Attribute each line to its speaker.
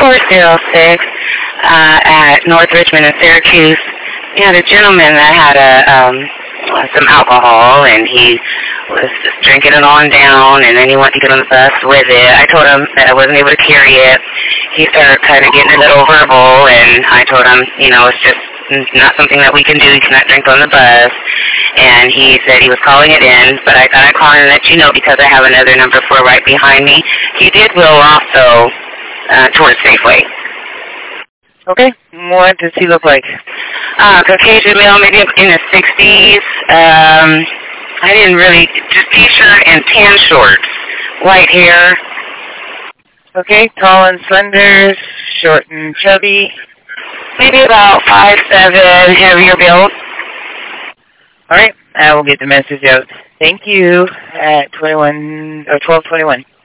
Speaker 1: 406 at North Richmond and Syracuse. We had a gentleman that had some alcohol, and he was just drinking it on down, and then he wanted to get on the bus with it. I told him that I wasn't able to carry it. He started kind of getting a little verbal, and I told him, it's just not something that we can do. You cannot drink on the bus. And he said he was calling it in, but I thought I'd call and let you know because I have another number 4 right behind me. He did wheel off, though, towards Safeway.
Speaker 2: Okay. What does he look like?
Speaker 1: Caucasian male, maybe in his 60s. I didn't really, just T-shirt and tan shorts, white hair.
Speaker 2: Okay, tall and slender, short and chubby.
Speaker 1: Maybe about 5'7", heavier build.
Speaker 2: All right, I will get the message out. Thank you at 12:21.